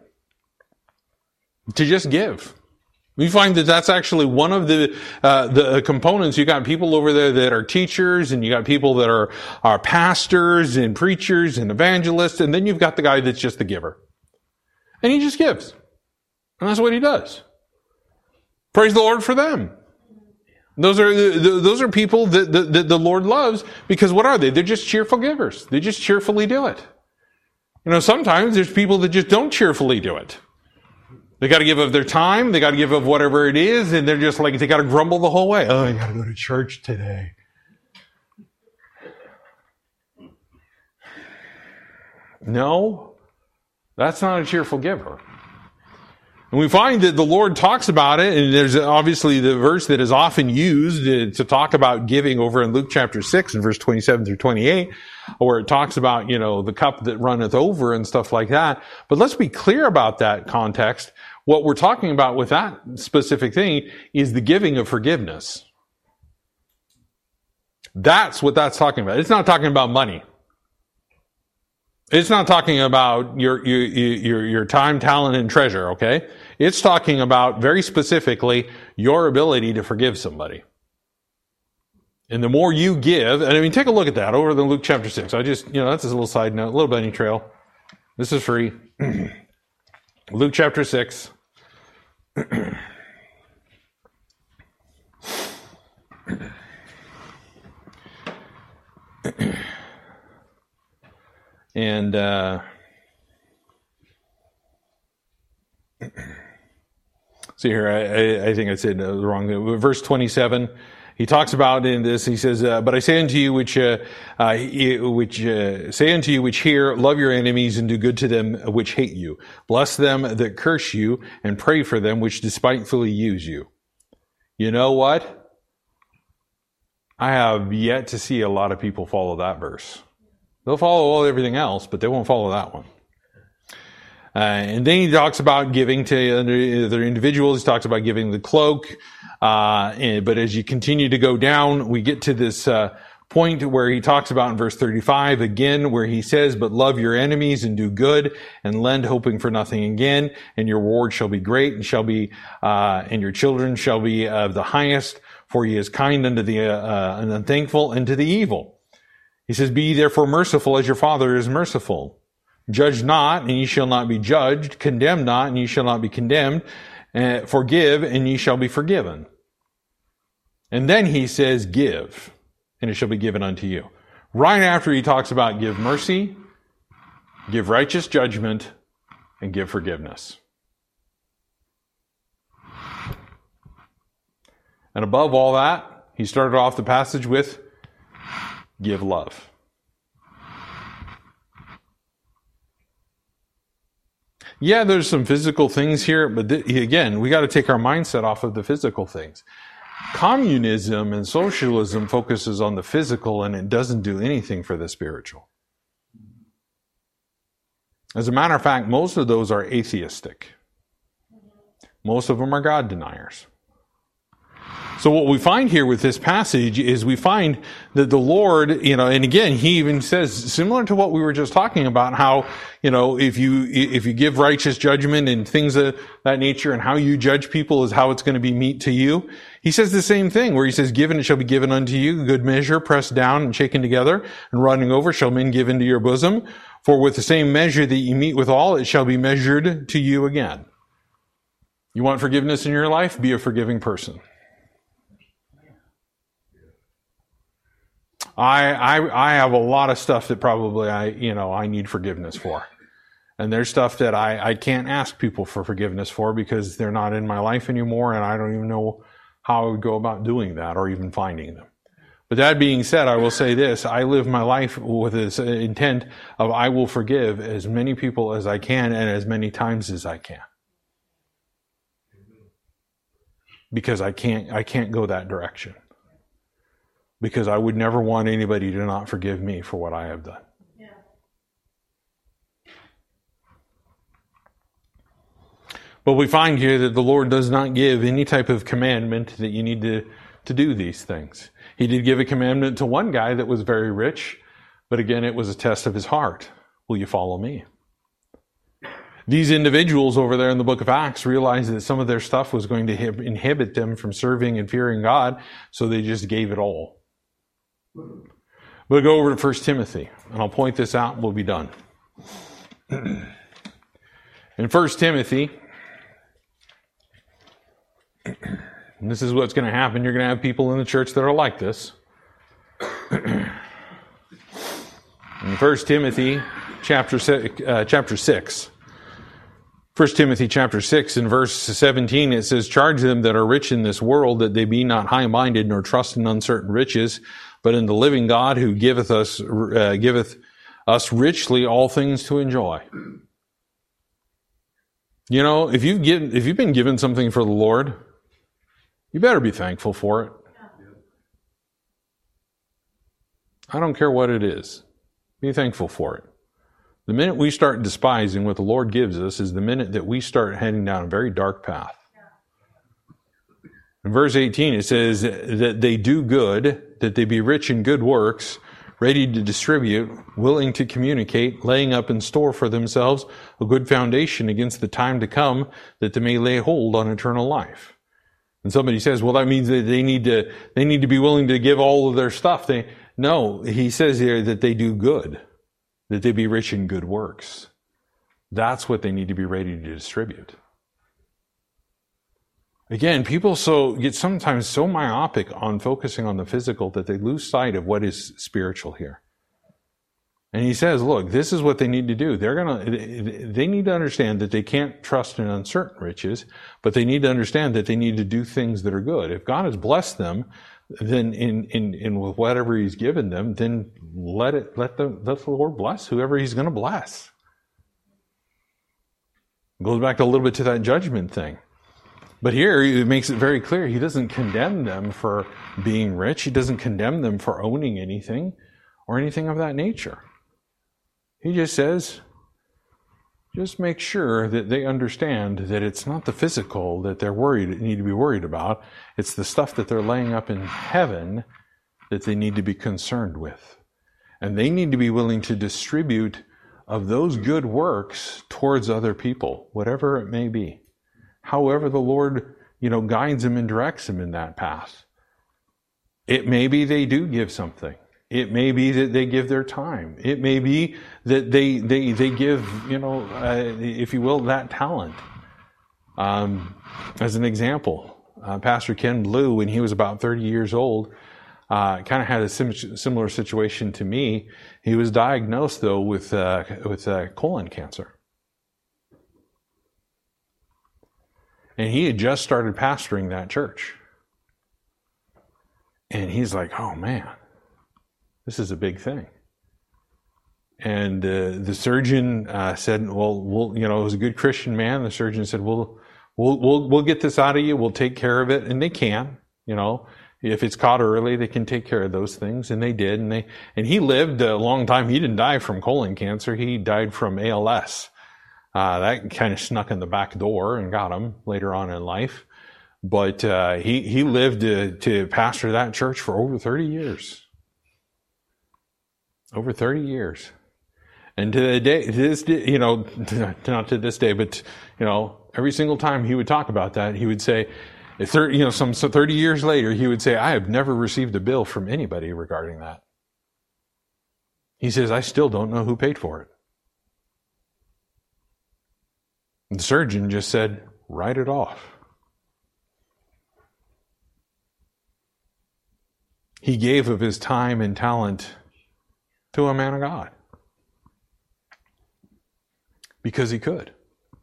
To just give. We find that that's actually one of the uh, the components. You got people over there that are teachers, and you got people that are are pastors and preachers and evangelists, and then you've got the guy that's just the giver, and he just gives, and that's what he does. Praise the Lord for them. Those are those are people that the, that the Lord loves, because what are they? They're just cheerful givers. They just cheerfully do it. You know, sometimes there's people that just don't cheerfully do it. They got to give of their time. They got to give of whatever it is. And they're just like, they got to grumble the whole way. Oh, I got to go to church today. No, that's not a cheerful giver. And we find that the Lord talks about it, and there's obviously the verse that is often used to talk about giving over in Luke chapter six and verse twenty-seven through twenty-eight, where it talks about, you know, the cup that runneth over and stuff like that. But let's be clear about that context. What we're talking about with that specific thing is the giving of forgiveness. That's what that's talking about. It's not talking about money. It's not talking about your, your, your, your time, talent, and treasure, okay? It's talking about very specifically your ability to forgive somebody. And the more you give, and I mean, take a look at that over in Luke chapter six. I just, you know, that's just a little side note, a little bunny trail. This is free. Luke chapter six. And, uh, see here, I, I think I said the wrong thing. Verse twenty-seven, he talks about in this, he says, uh, but I say unto you which, uh, uh, which, uh, say unto you which hear, love your enemies and do good to them which hate you. Bless them that curse you and pray for them which despitefully use you. You know what? I have yet to see a lot of people follow that verse. They'll follow all everything else, but they won't follow that one. Uh, and then he talks about giving to other individuals. He talks about giving the cloak. Uh, and, but as you continue to go down, we get to this uh, point where he talks about in verse thirty-five again, where he says, but love your enemies and do good and lend, hoping for nothing again, and your reward shall be great and shall be, uh, and your children shall be of the highest, for he is kind unto the uh, uh, unthankful and to the evil. He says, be ye therefore merciful as your Father is merciful. Judge not, and ye shall not be judged. Condemn not, and ye shall not be condemned. Uh, forgive, and ye shall be forgiven. And then he says, give, and it shall be given unto you. Right after he talks about give mercy, give righteous judgment, and give forgiveness. And above all that, he started off the passage with, give love. Yeah, there's some physical things here, but th- again, we got to take our mindset off of the physical things. Communism and socialism focuses on the physical, and it doesn't do anything for the spiritual. As a matter of fact, most of those are atheistic. Most of them are God deniers. So what we find here with this passage is we find that the Lord, you know, and again, he even says, similar to what we were just talking about, how, you know, if you, if you give righteous judgment and things of that nature and how you judge people is how it's going to be meet to you. He says the same thing where he says, given it shall be given unto you, good measure, pressed down and shaken together and running over shall men give into your bosom. For with the same measure that you meet withal, it shall be measured to you again. You want forgiveness in your life? Be a forgiving person. I, I, I have a lot of stuff that probably I, you know, I need forgiveness for. And there's stuff that I, I can't ask people for forgiveness for because they're not in my life anymore and I don't even know how I would go about doing that or even finding them. But that being said, I will say this, I live my life with this intent of I will forgive as many people as I can and as many times as I can. Because I can't, I can't go that direction. Because I would never want anybody to not forgive me for what I have done. Yeah. But we find here that the Lord does not give any type of commandment that you need to, to do these things. He did give a commandment to one guy that was very rich, but again, it was a test of his heart. Will you follow me? These individuals over there in the book of Acts realized that some of their stuff was going to inhibit them from serving and fearing God, so they just gave it all. We'll go over to First Timothy, and I'll point this out and we'll be done. In First Timothy, and this is what's going to happen. You're going to have people in the church that are like this. In First Timothy chapter, uh, chapter six, First Timothy chapter six and verse seventeen, it says, charge them that are rich in this world that they be not high-minded nor trust in uncertain riches, but in the living God who giveth us uh, giveth us richly all things to enjoy. You know, if you've given, if you've been given something for the Lord, you better be thankful for it. I don't care what it is. Be thankful for it. The minute we start despising what the Lord gives us is the minute that we start heading down a very dark path. In verse eighteen, it says that they do good, that they be rich in good works, ready to distribute, willing to communicate, laying up in store for themselves a good foundation against the time to come, that they may lay hold on eternal life. And somebody says, well, that means that they need to, they need to be willing to give all of their stuff. They, no, he says here that they do good, that they be rich in good works. That's what they need to be ready to distribute. Again, people so get sometimes so myopic on focusing on the physical that they lose sight of what is spiritual here. And he says, look, this is what they need to do. They're gonna, they need to understand that they can't trust in uncertain riches, but they need to understand that they need to do things that are good. If God has blessed them, then in, in, in with whatever he's given them, then let it, let the, let the Lord bless whoever he's going to bless. It goes back a little bit to that judgment thing. But here, it makes it very clear. He doesn't condemn them for being rich. He doesn't condemn them for owning anything or anything of that nature. He just says, just make sure that they understand that it's not the physical that they're worried, need to be worried about. It's the stuff that they're laying up in heaven that they need to be concerned with. And they need to be willing to distribute of those good works towards other people, whatever it may be. However the Lord, you know, guides them and directs them in that path. It may be they do give something. It may be that they give their time. It may be that they they they give, you know, uh, if you will, that talent. Um, as an example, uh, Pastor Ken Blue, when he was about thirty years old, uh, kind of had a sim- similar situation to me. He was diagnosed though with uh, with uh, colon cancer. And he had just started pastoring that church. And he's like, oh man, this is a big thing. And uh, the surgeon uh, said, well, we'll, you know, it was a good Christian man. The surgeon said, we'll, we'll, we'll, we'll get this out of you. We'll take care of it. And they can, you know, if it's caught early, they can take care of those things. And they did. And they, and he lived a long time. He didn't die from colon cancer. He died from A L S. Uh, that kind of snuck in the back door and got him later on in life. But uh, he, he lived to, to pastor that church for over thirty years. Over thirty years. And to the day, to this day, you know, not to this day, but, you know, every single time he would talk about that, he would say, thirty, you know, some so thirty years later, he would say, I have never received a bill from anybody regarding that. He says, I still don't know who paid for it. The surgeon just said, write it off. He gave of his time and talent to a man of God. Because he could.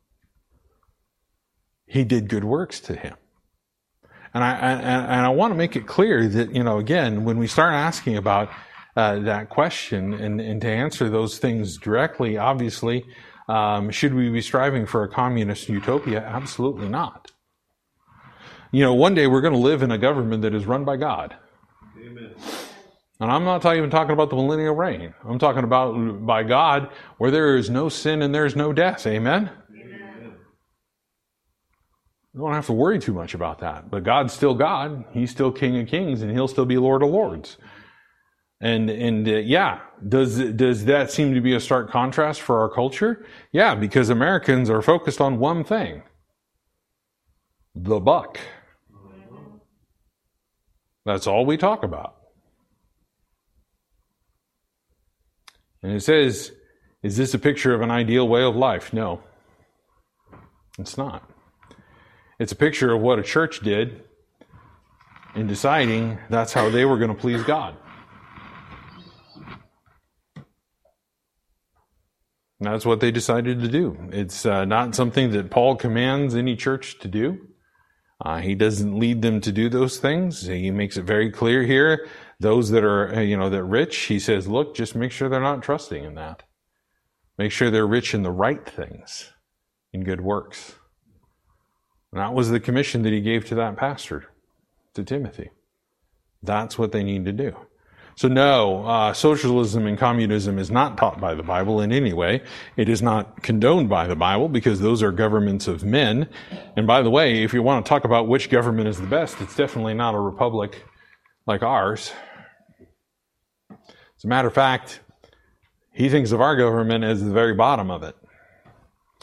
He did good works to him. And I, and, and I want to make it clear that, you know, again, when we start asking about uh, that question and, and to answer those things directly, obviously, Um, should we be striving for a communist utopia? Absolutely not. You know, one day we're going to live in a government that is run by God. Amen. And I'm not even talking about the millennial reign. I'm talking about by God where there is no sin and there is no death. Amen? Amen. You don't have to worry too much about that. But God's still God. He's still King of Kings and He'll still be Lord of Lords. And, and, uh, yeah, does, does that seem to be a stark contrast for our culture? Yeah, because Americans are focused on one thing. The buck. That's all we talk about. And it says, is this a picture of an ideal way of life? No. It's not. It's a picture of what a church did in deciding that's how they were going to please God. That's what they decided to do. It's uh, not something that Paul commands any church to do. Uh, he doesn't lead them to do those things. He makes it very clear here. Those that are, you know, that rich, he says, look, just make sure they're not trusting in that. Make sure they're rich in the right things, in good works. And that was the commission that he gave to that pastor, to Timothy. That's what they need to do. So no, uh, socialism and communism is not taught by the Bible in any way. It is not condoned by the Bible because those are governments of men. And by the way, if you want to talk about which government is the best, it's definitely not a republic like ours. As a matter of fact, he thinks of our government as the very bottom of it.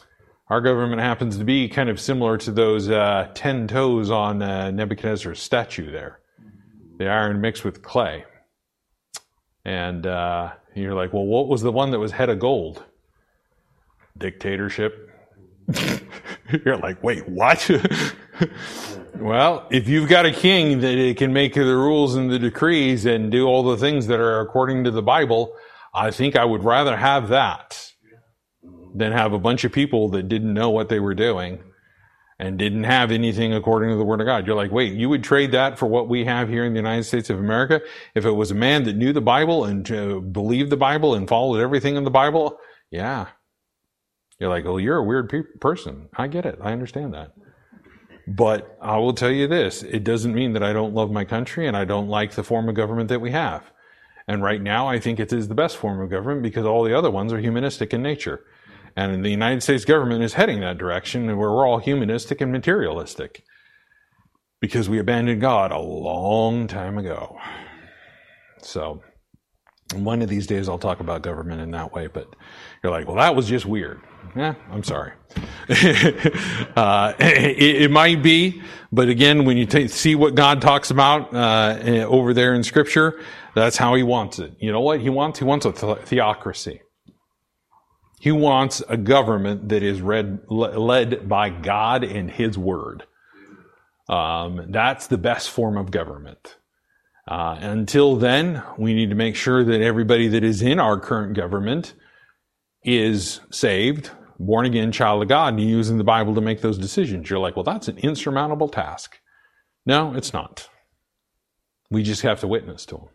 Our government happens to be kind of similar to those uh, ten toes on uh, Nebuchadnezzar's statue there. The iron mixed with clay. And uh, you're like, well, what was the one that was head of gold? Dictatorship. You're like, wait, what? Well, if you've got a king that can make the rules and the decrees and do all the things that are according to the Bible, I think I would rather have that than have a bunch of people that didn't know what they were doing and didn't have anything according to the Word of God. You're like, wait, you would trade that for what we have here in the United States of America? If it was a man that knew the Bible and uh, believed the Bible and followed everything in the Bible? Yeah. You're like, oh, you're a weird pe- person. I get it. I understand that. But I will tell you this, it doesn't mean that I don't love my country and I don't like the form of government that we have. And right now, I think it is the best form of government because all the other ones are humanistic in nature. And the United States government is heading that direction where we're all humanistic and materialistic because we abandoned God a long time ago. So one of these days I'll talk about government in that way, but you're like, well, that was just weird. Yeah, I'm sorry. uh, it, it might be, but again, when you t- see what God talks about uh, over there in Scripture, that's how He wants it. You know what He wants? He wants a th- theocracy. He wants a government that is read, led by God and His Word. Um, that's the best form of government. Uh, until then, we need to make sure that everybody that is in our current government is saved, born again, child of God, and using the Bible to make those decisions. You're like, well, that's an insurmountable task. No, it's not. We just have to witness to them.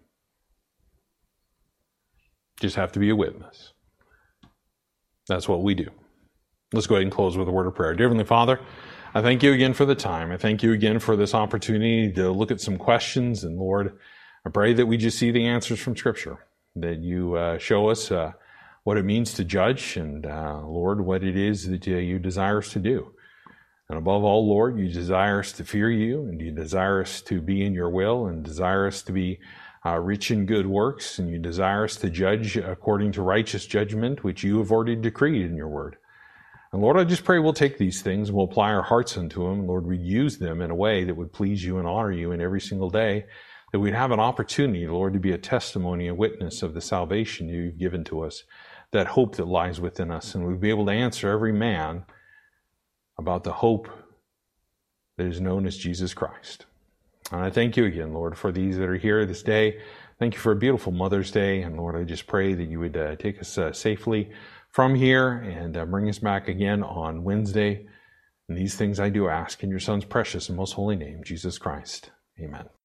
Just have to be a witness. That's what we do. Let's go ahead and close with a word of prayer. Dear Heavenly Father, I thank you again for the time. I thank you again for this opportunity to look at some questions. And Lord, I pray that we just see the answers from Scripture, that you uh, show us uh, what it means to judge, and uh, Lord, what it is that uh, you desire us to do. And above all, Lord, you desire us to fear you, and you desire us to be in your will, and desire us to be uh, rich in good works, and you desire us to judge according to righteous judgment, which you have already decreed in your word. And Lord, I just pray we'll take these things and we'll apply our hearts unto them. Lord, we'd use them in a way that would please you and honor you in every single day, that we'd have an opportunity, Lord, to be a testimony, a witness of the salvation you've given to us, that hope that lies within us, and we'd be able to answer every man about the hope that is known as Jesus Christ. And I thank you again, Lord, for these that are here this day. Thank you for a beautiful Mother's Day, and Lord, I just pray that you would uh, take us uh, safely from here and uh, bring us back again on Wednesday. And these things I do ask in your Son's precious and most holy name, Jesus Christ. Amen.